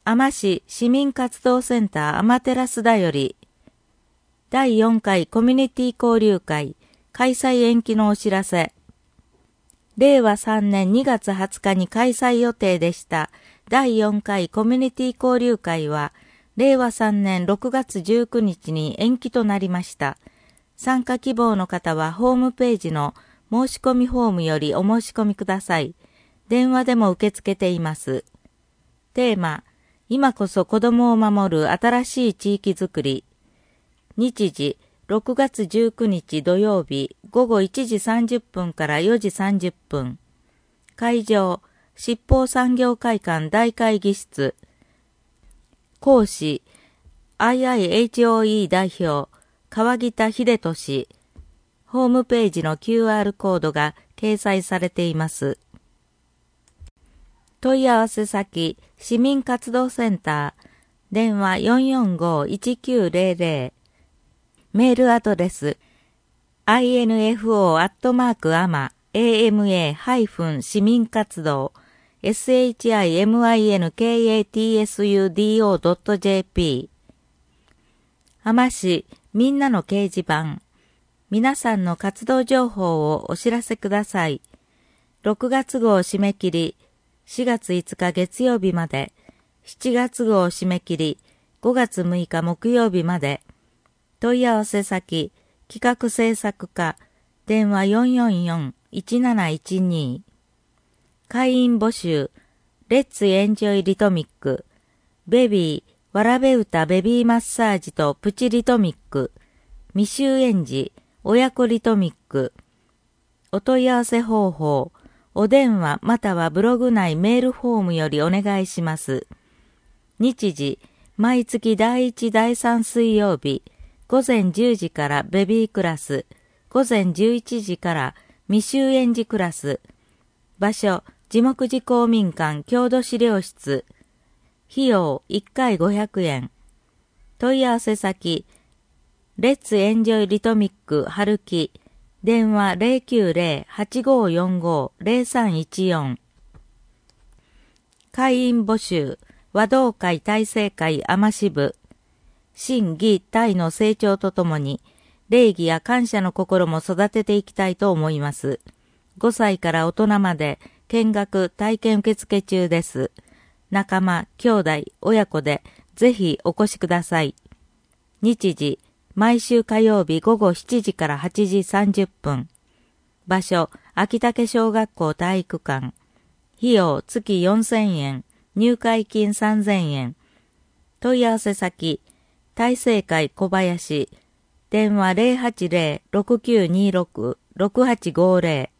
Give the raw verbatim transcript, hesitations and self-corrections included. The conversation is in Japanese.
海士市民活動センター天照田より、だいよんかいコミュニティ交流会開催延期のお知らせ。れいわさんねんにがつはつかに開催予定でしただいよんかいコミュニティ交流会は、れいわさんねんろくがつじゅうくにちに延期となりました。参加希望の方はホームページの申し込みフォームよりお申し込みください。電話でも受け付けています。テーマ、今こそ子供を守る新しい地域づくり。日時、ろくがつじゅうくにち土曜日ごごいちじさんじゅっぷんからよじさんじゅっぷん。会場、七宝産業会館大会議室。講師、アイアイエイチオーイー 代表、川北秀俊。ホームページの キューアール コードが掲載されています。問い合わせ先、市民活動センター、電話 よんよんごーいちきゅうゼロゼロ。メールアドレス、アイエヌエフオー アットマーク エーエムエー ハイフン 市民活動、シミンカツドットジェーピー。海士みんなの掲示板。皆さんの活動情報をお知らせください。ろくがつ号締め切り、しがついつか月曜日まで、しちがつ号締め切り、ごがつむいか木曜日まで。問い合わせ先、企画制作課、電話 よんよんよんいちなないちに。会員募集、レッツエンジョイリトミック、ベビー、わらべ歌ベビーマッサージとプチリトミック、未就園児、親子リトミック。お問い合わせ方法、お電話またはブログ内メールフォームよりお願いします。日時、毎月だいいちだいさん水曜日、ごぜんじゅうじからベビークラス、ごぜんじゅういちじから未就園児クラス。場所、地木寺公民館郷土資料室。費用いっかいごひゃくえん。問い合わせ先、レッツエンジョイリトミック春木、電話 ゼロきゅうゼロ はちごよんご ゼロさんいちよん。会員募集、和道会大成会海士部。真義体の成長とともに、礼儀や感謝の心も育てていきたいと思います。ごさいから大人まで見学体験受付中です。仲間、兄弟、親子でぜひお越しください。日時、毎週火曜日ごごしちじからはちじさんじゅっぷん。場所、秋竹小学校体育館。費用月よんせんえん、入会金さんぜんえん。問い合わせ先、大成会小林、電話 ゼロはちゼロ ろくきゅうにろく ろくはちごゼロ。